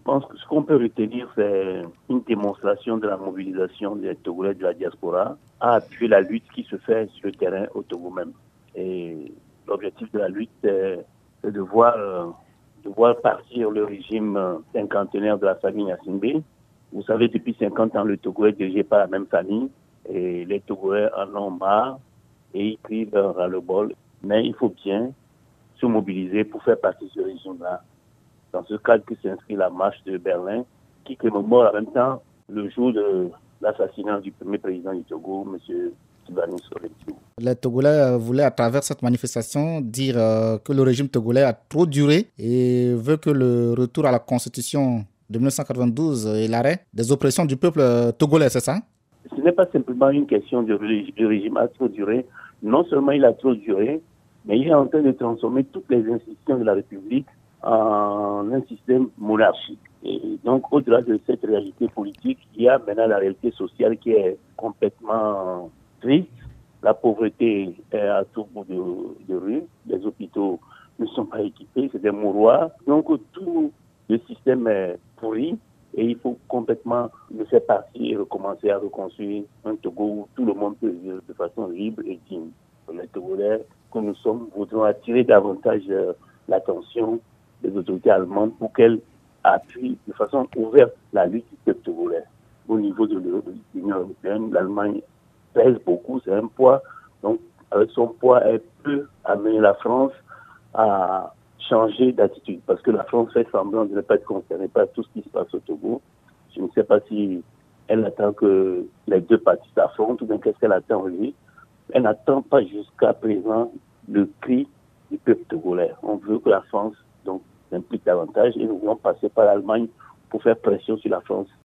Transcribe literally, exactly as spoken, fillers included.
pense que ce qu'on peut retenir, c'est une démonstration de la mobilisation des Togolais de la diaspora à appuyer la lutte qui se fait sur le terrain au Togo même. Et l'objectif de la lutte, c'est de voir, euh, de voir partir le régime euh, cinquantenaire de la famille Gnassingbé. Vous savez, depuis cinquante ans, le Togo est dirigé par la même famille et les Togolais en ont marre et ils crient leur ras-le-bol. Mais il faut bien se mobiliser pour faire partie de ce régime-là. Dans ce cadre que s'inscrit la marche de Berlin, qui commémore en même temps le jour de l'assassinat du premier président du Togo, M. Tibani Soletiu. Les Togolais voulaient à travers cette manifestation dire euh, que le régime togolais a trop duré et veut que le retour à la constitution de mille neuf cent quatre-vingt-douze et l'arrêt des oppressions du peuple togolais, c'est ça? Ce n'est pas simplement une question de le régime a trop duré. Non seulement il a trop duré, mais il est en train de transformer toutes les institutions de la République en un système monarchique. Et donc, au-delà de cette réalité politique, il y a maintenant la réalité sociale qui est complètement triste. La pauvreté est à tout bout de, de rue. Les hôpitaux ne sont pas équipés, c'est des mouroirs. Donc, tout le système est pourri et il faut complètement le faire partir et recommencer à reconstruire un Togo où tout le monde peut vivre de façon libre et digne. Les Togolais que nous sommes voudrons attirer davantage l'attention des autorités allemandes pour qu'elles appuient de façon ouverte la lutte du peuple togolais. Au niveau de l'Union européenne, l'Allemagne pèse beaucoup, c'est un poids. Donc, avec son poids, elle peut amener la France à changer d'attitude. Parce que la France fait semblant de ne pas être concernée par tout ce qui se passe au Togo. Je ne sais pas si elle attend que les deux parties s'affrontent ou bien qu'est-ce qu'elle attend lui. Elle n'attend pas jusqu'à présent le cri du peuple togolais. On veut que la France donc s'implique davantage et nous voulons passer par l'Allemagne pour faire pression sur la France.